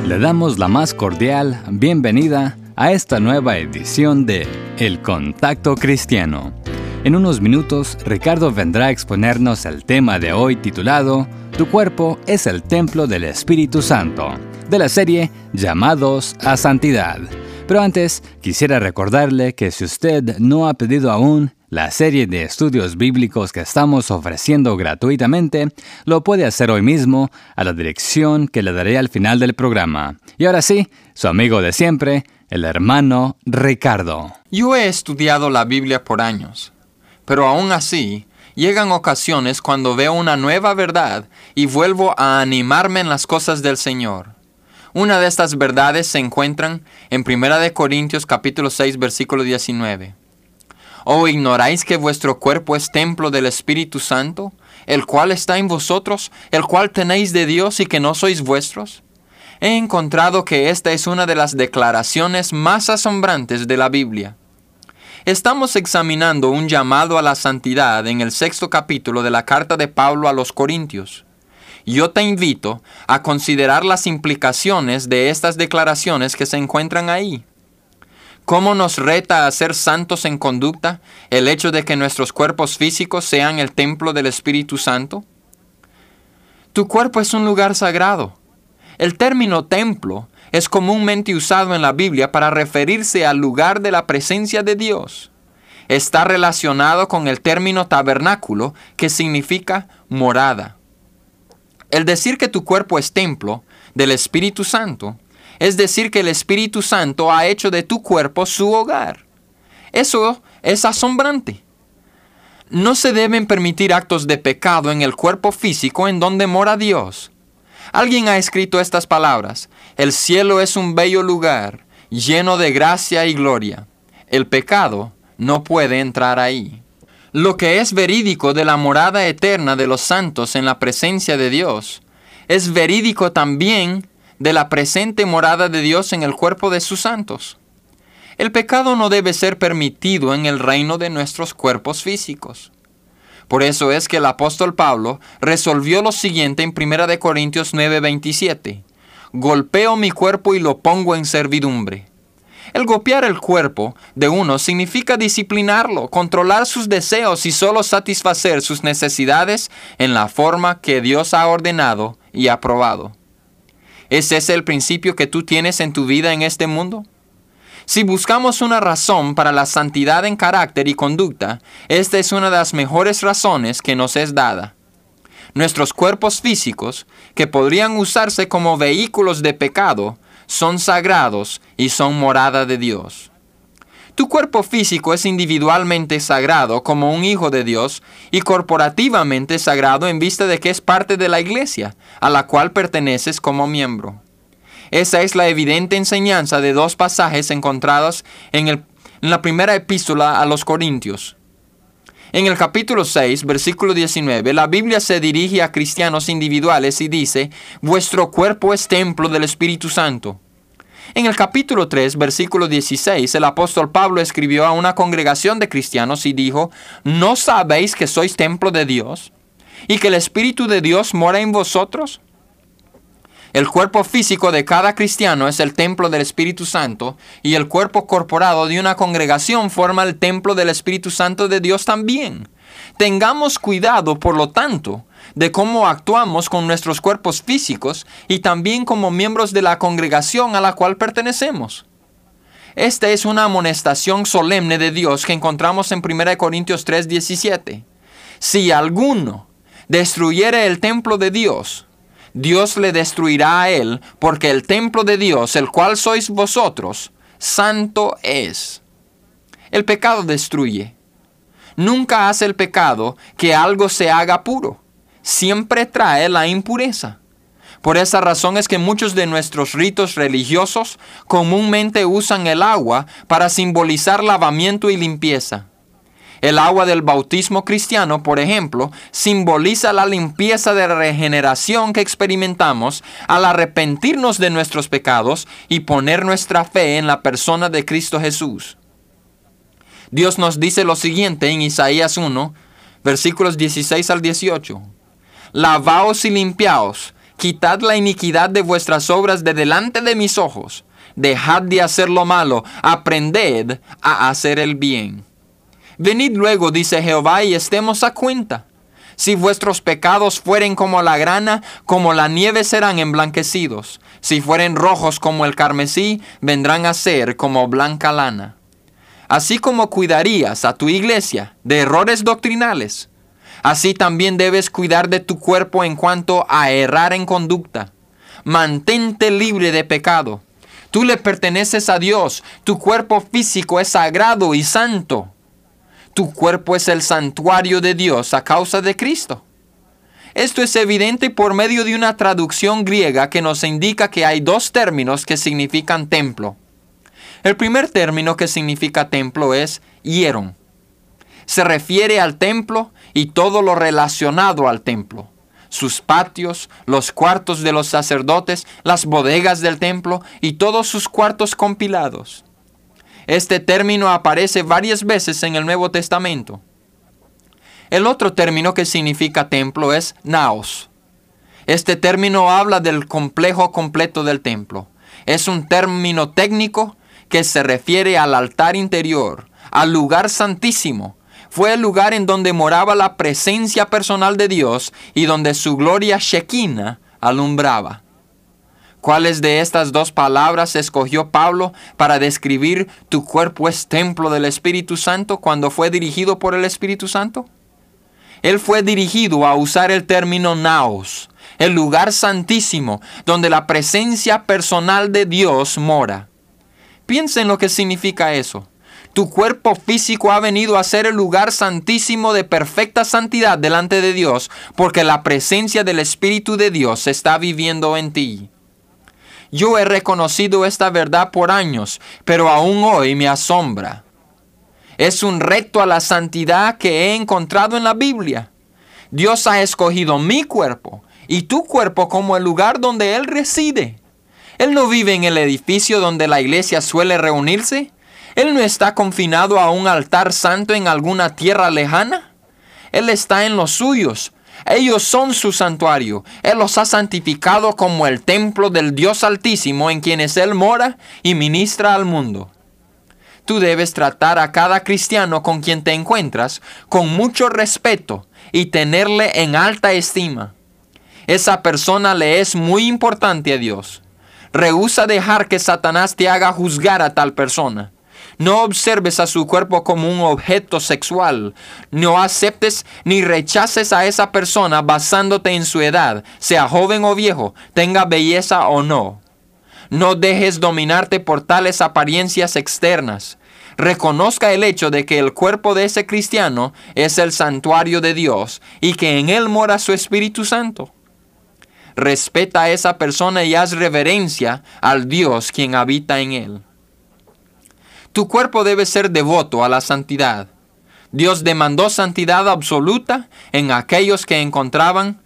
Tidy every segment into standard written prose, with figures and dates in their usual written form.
Le damos la más cordial bienvenida a esta nueva edición de El Contacto Cristiano. En unos minutos, Ricardo vendrá a exponernos el tema de hoy titulado Tu cuerpo es el templo del Espíritu Santo, de la serie Llamados a Santidad. Pero antes, quisiera recordarle que si usted no ha pedido aún la serie de estudios bíblicos que estamos ofreciendo gratuitamente, lo puede hacer hoy mismo a la dirección que le daré al final del programa. Y ahora sí, su amigo de siempre, el hermano Ricardo. Yo he estudiado la Biblia por años, pero aún así, llegan ocasiones cuando veo una nueva verdad y vuelvo a animarme en las cosas del Señor. Una de estas verdades se encuentran en 1 Corintios capítulo 6, versículo 19. ¿O ignoráis que vuestro cuerpo es templo del Espíritu Santo, el cual está en vosotros, el cual tenéis de Dios y que no sois vuestros? He encontrado que esta es una de las declaraciones más asombrantes de la Biblia. Estamos examinando un llamado a la santidad en el 6º capítulo de la carta de Pablo a los Corintios. Yo te invito a considerar las implicaciones de estas declaraciones que se encuentran ahí. ¿Cómo nos reta a ser santos en conducta el hecho de que nuestros cuerpos físicos sean el templo del Espíritu Santo? Tu cuerpo es un lugar sagrado. El término templo es comúnmente usado en la Biblia para referirse al lugar de la presencia de Dios. Está relacionado con el término tabernáculo, que significa morada. El decir que tu cuerpo es templo del Espíritu Santo es decir que el Espíritu Santo ha hecho de tu cuerpo su hogar. Eso es asombrante. No se deben permitir actos de pecado en el cuerpo físico en donde mora Dios. Alguien ha escrito estas palabras: el cielo es un bello lugar, lleno de gracia y gloria. El pecado no puede entrar ahí. Lo que es verídico de la morada eterna de los santos en la presencia de Dios, es verídico también de la presente morada de Dios en el cuerpo de sus santos. El pecado no debe ser permitido en el reino de nuestros cuerpos físicos. Por eso es que el apóstol Pablo resolvió lo siguiente en 1 Corintios 9:27. Golpeo mi cuerpo y lo pongo en servidumbre. El golpear el cuerpo de uno significa disciplinarlo, controlar sus deseos y solo satisfacer sus necesidades en la forma que Dios ha ordenado y aprobado. ¿Es ese el principio que tú tienes en tu vida en este mundo? Si buscamos una razón para la santidad en carácter y conducta, esta es una de las mejores razones que nos es dada. Nuestros cuerpos físicos, que podrían usarse como vehículos de pecado, son sagrados y son morada de Dios. Tu cuerpo físico es individualmente sagrado como un hijo de Dios y corporativamente sagrado en vista de que es parte de la iglesia, a la cual perteneces como miembro. Esa es la evidente enseñanza de dos pasajes encontrados en la primera epístola a los Corintios. En el capítulo 6, versículo 19, la Biblia se dirige a cristianos individuales y dice: vuestro cuerpo es templo del Espíritu Santo. En el capítulo 3, versículo 16, el apóstol Pablo escribió a una congregación de cristianos y dijo: ¿no sabéis que sois templo de Dios y que el Espíritu de Dios mora en vosotros? El cuerpo físico de cada cristiano es el templo del Espíritu Santo y el cuerpo corporado de una congregación forma el templo del Espíritu Santo de Dios también. Tengamos cuidado, por lo tanto, de cómo actuamos con nuestros cuerpos físicos y también como miembros de la congregación a la cual pertenecemos. Esta es una amonestación solemne de Dios que encontramos en 1 Corintios 3:17. Si alguno destruyere el templo de Dios, Dios le destruirá a él, porque el templo de Dios, el cual sois vosotros, santo es. El pecado destruye. Nunca hace el pecado que algo se haga puro. Siempre trae la impureza. Por esa razón es que muchos de nuestros ritos religiosos comúnmente usan el agua para simbolizar lavamiento y limpieza. El agua del bautismo cristiano, por ejemplo, simboliza la limpieza de regeneración que experimentamos al arrepentirnos de nuestros pecados y poner nuestra fe en la persona de Cristo Jesús. Dios nos dice lo siguiente en Isaías 1, versículos 16 al 18. Lavaos y limpiaos, Quitad la iniquidad de vuestras obras de delante de mis ojos. Dejad de hacer lo malo, aprended a hacer el bien. Venid luego, dice Jehová, y estemos a cuenta. Si vuestros pecados fueren como la grana, como la nieve serán emblanquecidos. Si fueren rojos como el carmesí, vendrán a ser como blanca lana. Así como cuidarías a tu iglesia de errores doctrinales, así también debes cuidar de tu cuerpo en cuanto a errar en conducta. Mantente libre de pecado. Tú le perteneces a Dios. Tu cuerpo físico es sagrado y santo. Tu cuerpo es el santuario de Dios a causa de Cristo. Esto es evidente por medio de una traducción griega que nos indica que hay dos términos que significan templo. El primer término que significa templo es hieron. Se refiere al templo y todo lo relacionado al templo. Sus patios, los cuartos de los sacerdotes, las bodegas del templo y todos sus cuartos compilados. Este término aparece varias veces en el Nuevo Testamento. El otro término que significa templo es naos. Este término habla del complejo completo del templo. Es un término técnico que se refiere al altar interior, al lugar santísimo. Fue el lugar en donde moraba la presencia personal de Dios y donde su gloria Shekinah alumbraba. ¿Cuáles de estas dos palabras escogió Pablo para describir tu cuerpo es templo del Espíritu Santo cuando fue dirigido por el Espíritu Santo? Él fue dirigido a usar el término naos, el lugar santísimo donde la presencia personal de Dios mora. Piensa en lo que significa eso. Tu cuerpo físico ha venido a ser el lugar santísimo de perfecta santidad delante de Dios porque la presencia del Espíritu de Dios está viviendo en ti. Yo he reconocido esta verdad por años, pero aún hoy me asombra. Es un reto a la santidad que he encontrado en la Biblia. Dios ha escogido mi cuerpo y tu cuerpo como el lugar donde Él reside. Él no vive en el edificio donde la iglesia suele reunirse. Él no está confinado a un altar santo en alguna tierra lejana. Él está en los suyos. Ellos son su santuario. Él los ha santificado como el templo del Dios Altísimo en quienes Él mora y ministra al mundo. Tú debes tratar a cada cristiano con quien te encuentras con mucho respeto y tenerle en alta estima. Esa persona le es muy importante a Dios. Rehúsa dejar que Satanás te haga juzgar a tal persona. No observes a su cuerpo como un objeto sexual. No aceptes ni rechaces a esa persona basándote en su edad, sea joven o viejo, tenga belleza o no. No dejes dominarte por tales apariencias externas. Reconozca el hecho de que el cuerpo de ese cristiano es el santuario de Dios y que en él mora su Espíritu Santo. Respeta a esa persona y haz reverencia al Dios quien habita en él. Tu cuerpo debe ser devoto a la santidad. Dios demandó santidad absoluta en aquellos que entraban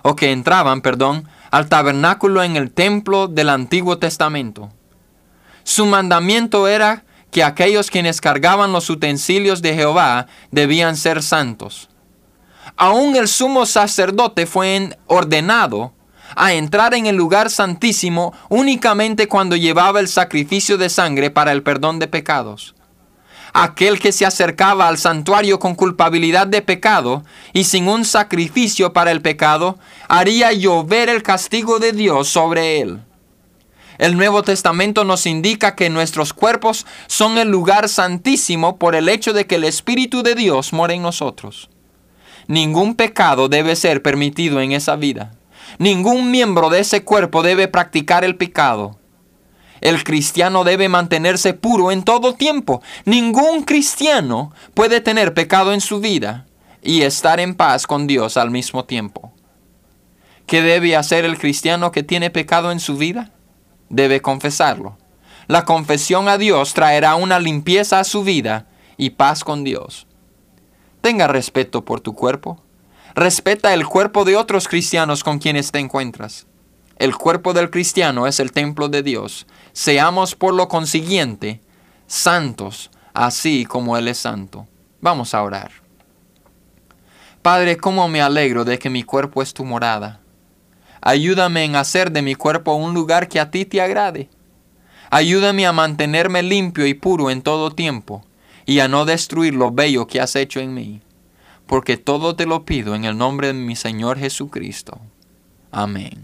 al tabernáculo en el templo del Antiguo Testamento. Su mandamiento era que aquellos quienes cargaban los utensilios de Jehová debían ser santos. Aún el sumo sacerdote fue ordenado a entrar en el lugar santísimo únicamente cuando llevaba el sacrificio de sangre para el perdón de pecados. Aquel que se acercaba al santuario con culpabilidad de pecado y sin un sacrificio para el pecado, haría llover el castigo de Dios sobre él. El Nuevo Testamento nos indica que nuestros cuerpos son el lugar santísimo por el hecho de que el Espíritu de Dios mora en nosotros. Ningún pecado debe ser permitido en esa vida. Ningún miembro de ese cuerpo debe practicar el pecado. El cristiano debe mantenerse puro en todo tiempo. Ningún cristiano puede tener pecado en su vida y estar en paz con Dios al mismo tiempo. ¿Qué debe hacer el cristiano que tiene pecado en su vida? Debe confesarlo. La confesión a Dios traerá una limpieza a su vida y paz con Dios. Tenga respeto por tu cuerpo. Respeta el cuerpo de otros cristianos con quienes te encuentras. El cuerpo del cristiano es el templo de Dios. Seamos por lo consiguiente santos, así como Él es santo. Vamos a orar. Padre, cómo me alegro de que mi cuerpo es tu morada. Ayúdame en hacer de mi cuerpo un lugar que a ti te agrade. Ayúdame a mantenerme limpio y puro en todo tiempo, y a no destruir lo bello que has hecho en mí. Porque todo te lo pido en el nombre de mi Señor Jesucristo. Amén.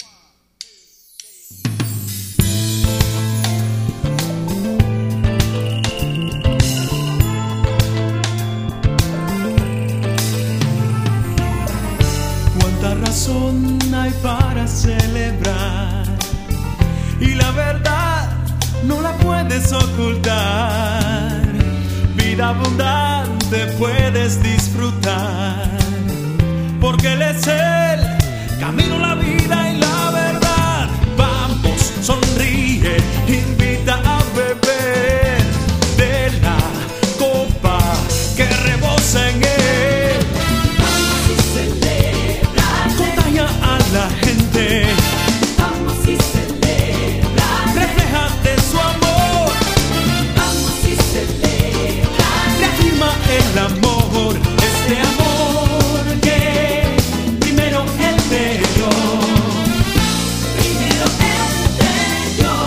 Cuánta razón hay para celebrar, y la verdad no la puedes ocultar. Vida abundante puedes disfrutar, porque Él es el camino, la vida y la verdad. Vamos, sonríe, invita a beber de la copa que rebosa en Él. Vamos y celebra, Contagia a la gente, vamos y celebra, refléjate su amor, vamos y celebra, reafirma el amor, este amor que primero Él te dio. primero Él te dio.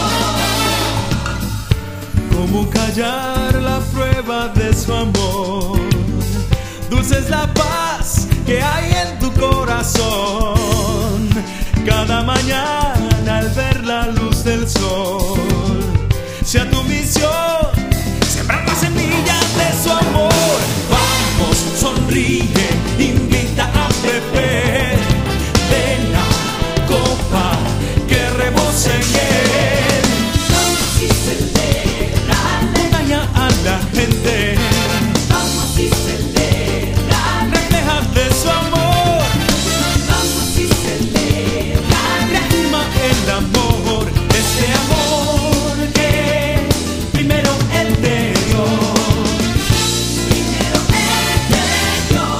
¿Cómo callar la prueba de su amor? Dulce es la paz que hay en tu corazón. Cada mañana al ver la luz del sol, sea tu misión sembrar las semillas de su amor. Vamos, sonríe, invita a beber de la copa que rebosa en Él. Vamos y celebra, Contagia a la gente, vamos y celebra, refleja de su amor, vamos y celebra, reafirma el amor, este amor que primero Él te dio. primero Él te dio.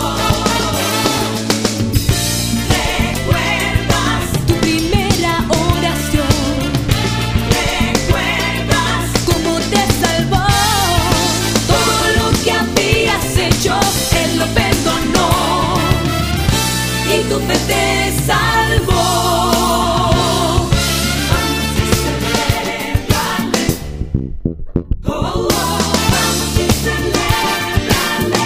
¿Recuerdas tu primera oración? ¿Recuerdas cómo te salvó? Todo lo que habías hecho, Él lo perdonó y tu fe te salvó. Vamos y celebrale. Oh, oh, vamos y celebrale.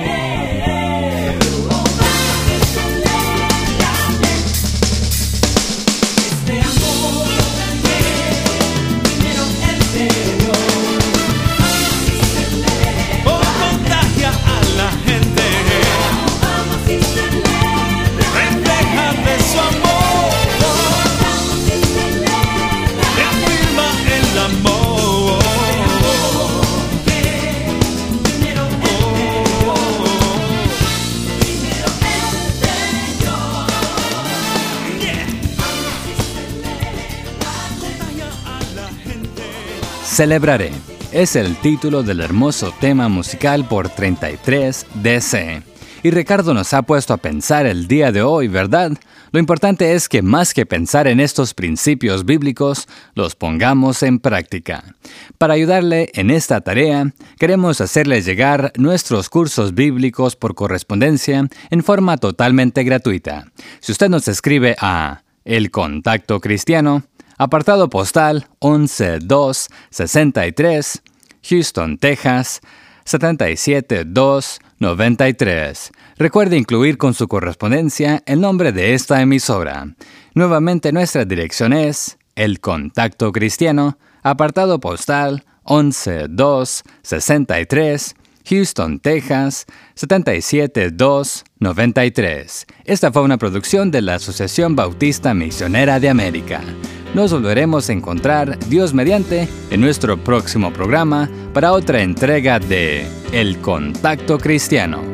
Oh, vamos y celebrale. Este amor que primero Él te dio. Vamos y celebrale. Oh, contagia a la gente, Vamos y celebrale. refleja de su amor, Vamos y celebrale. reafirma el amor. Primero Él te dio. Primero Él te dio. Yeah. Vamos y celebrale. Contagia a la gente. Celebraré es el título del hermoso tema musical por 33 DC. Y Ricardo nos ha puesto a pensar el día de hoy, ¿verdad? Lo importante es que más que pensar en estos principios bíblicos, los pongamos en práctica. Para ayudarle en esta tarea, queremos hacerle llegar nuestros cursos bíblicos por correspondencia en forma totalmente gratuita. Si usted nos escribe a El Contacto Cristiano, apartado postal 11263, Houston, Texas, 77293. Recuerde incluir con su correspondencia el nombre de esta emisora. Nuevamente nuestra dirección es El Contacto Cristiano, apartado postal 11263, Houston, Texas, 77293. Esta fue una producción de la Asociación Bautista Misionera de América. Nos volveremos a encontrar, Dios mediante, en nuestro próximo programa para otra entrega de El Contacto Cristiano.